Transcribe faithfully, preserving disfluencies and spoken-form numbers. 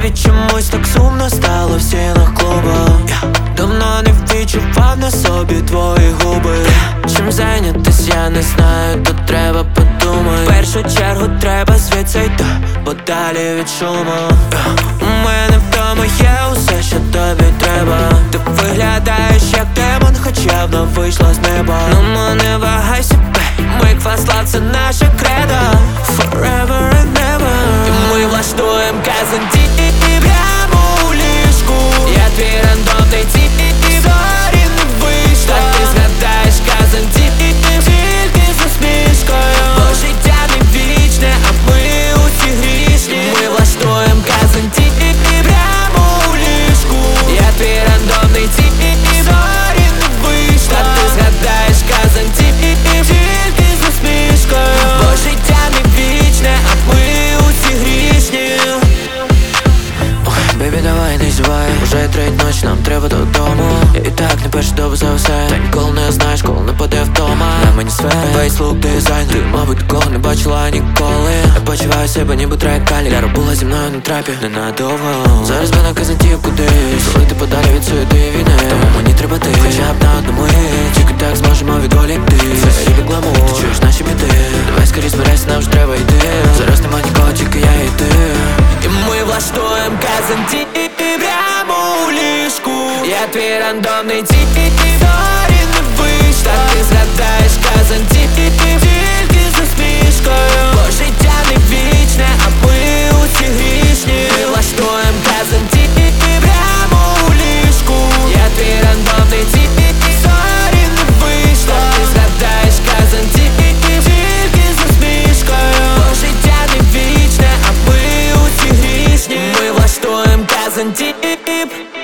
Тобі чомусь так сумно стало в стінах клуба. Давно не відчував на собі твої губи. Чим зайнятись, я не знаю, тут треба подумати. В першу чергу треба звідси йти подалі від шуму. У мене вдома є усе, що тобі треба. Ти виглядаєш як демон, хоча б не вийшла з неба. Ну не вагайся, ми кваслав, це наша кредо. Forever and never. І ми влаштуєм казанті прямо у ліжку. Я твій рандомний тіп, зорі не вийшло. Так ти згадаєш казанті, тільки з усмішкою. Бо життя не вічне, а ми усі грішні. Ми влаштуєм казанті прямо у ліжку. Я твій рандомний тіп, зорі не вийшло. Так ти згадаєш казанті, тільки з усмішкою. Бо життя не вічне, а ми усі грішні. Бейбі, давай не зівай, уже третя ніч, нам треба додому. І так не перший добу за все. Та ніколи не знаєш, коли нападе вдома. На мені сфери, весь лук дизайн. Ти, мабуть, такого не бачила ніколи. Я почуваю себе, ніби трек Калі. Ляра була зі мною на трапі, ненадовго. Зараз би на казантів кудись, коли ти подалі від суєти і війни. Тому мені треба ти, хоча б на одну мить. Тільки так зможемо відволіктись. Це ріві гламур, ти чуєш наші біди. Давай скоріше збирайся, нам вже треба йти. Зараз нема нікого, тільки я і ти. І ми влаштуєм казанті прямо у ліжку. Я твій рандомний тіп, зорі не вийшло. Так ти згадаєш казанті, тільки з усмішкою. Бо життя не вічне, а ми усі грішні. Ми влаштуєм казанті прямо у ліжку. Я твій рандомний тіп, зорі не вийшло. Так ти згадаєш казанті, тільки з усмішкою. Бо життя не вічне, а ми усі грішні. Ми влаштуєм казанті.